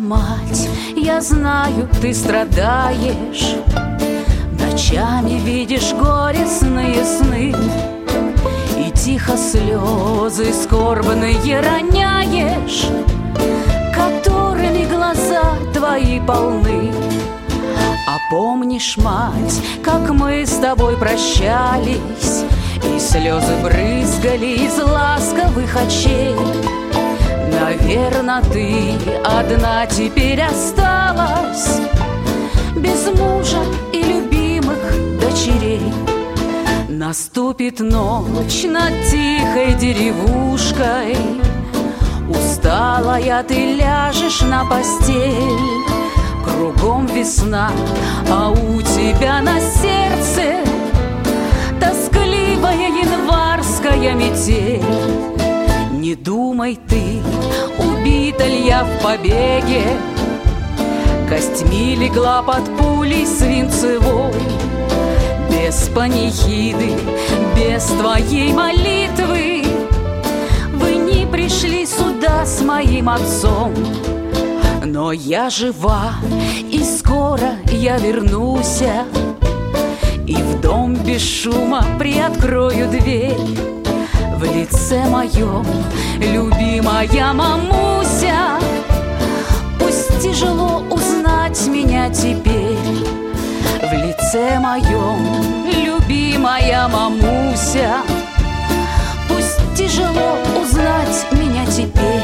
мать, я знаю, ты страдаешь, ночами видишь горестные сны, и тихо слезы скорбные роняешь, которыми глаза твои полны. А помнишь, мать, как мы с тобой прощались, и слезы брызгали из ласковых очей? Наверно, ты одна теперь осталась, без мужа и любимых дочерей. Наступит ночь над тихой деревушкой, усталая ты ляжешь на постель. Кругом весна, а у тебя на сердце тоскливая январская метель. Не думай ты, убита ли я в побеге, костьми легла под пулей свинцевой. Без панихиды, без твоей молитвы вы не пришли сюда с моим отцом. Но я жива, и скоро я вернусь, и в дом без шума приоткрою дверь. В лице моем любимая мамуся, пусть тяжело узнать меня теперь. В лице моем любимая мамуся, пусть тяжело узнать меня теперь.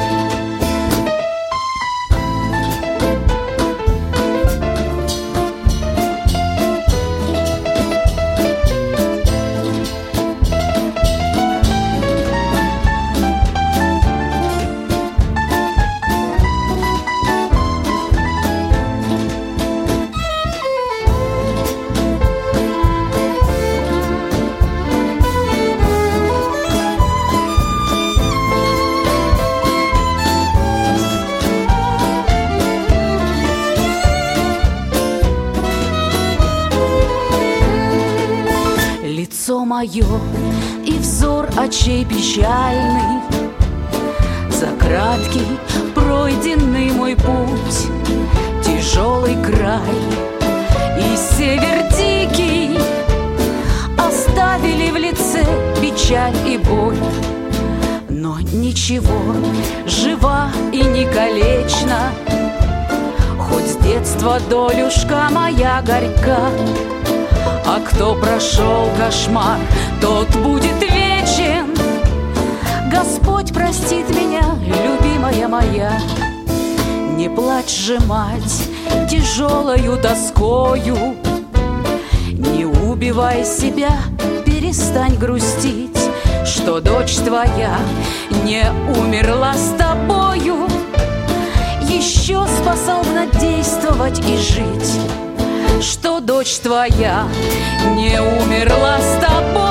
Лицо мое и взор очей печальный, за краткий пройденный мой путь, тяжелый край и север дикий оставили в лице печаль и боль. Но ничего, жива и не калечна, хоть с детства долюшка моя горька. А кто прошел кошмар, тот будет вечен. Господь простит меня, любимая моя. Не плачь же, мать, тяжелою тоскою, не убивай себя, перестань грустить, что дочь твоя не умерла с тобою. Еще способна действовать и жить, что дочь твоя не умерла с тобой.